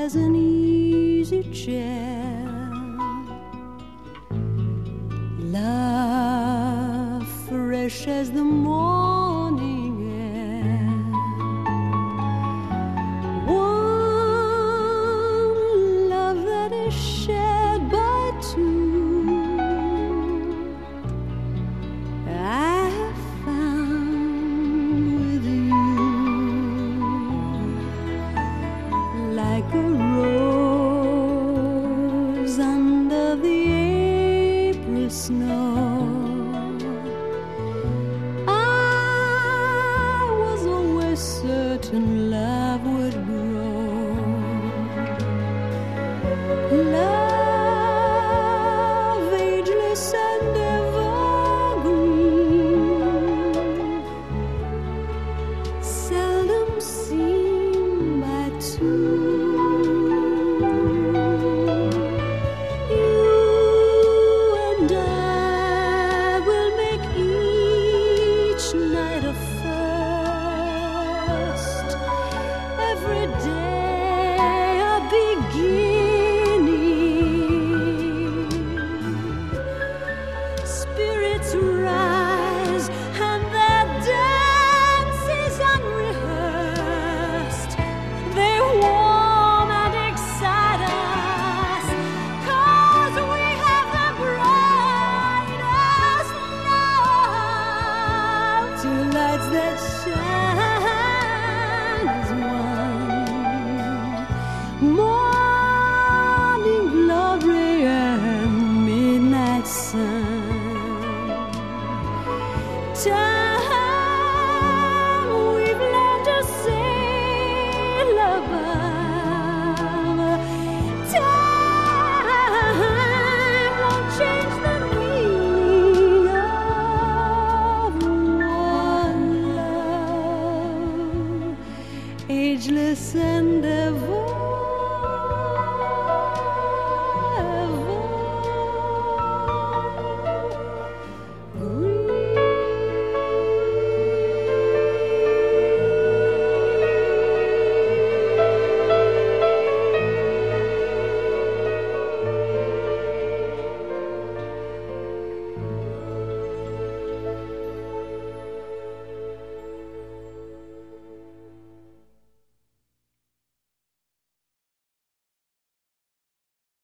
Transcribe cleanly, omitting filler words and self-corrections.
as an easy chair. Love fresh as the morning air. One love that is shared by two. I have found with you, like a rose under the April snow. I was always certain love would grow. Love ageless and evergreen, seldom seen by two. You and I will make each night a first, every day a beginning. Spirits rise and their dance is unrehearsed. They warm and excite us, 'cause we have the brightest love. Two lights that shine as one, morning glory and midnight sun. Time we've learned to sail above. Time won't change the meaning of one love, ageless and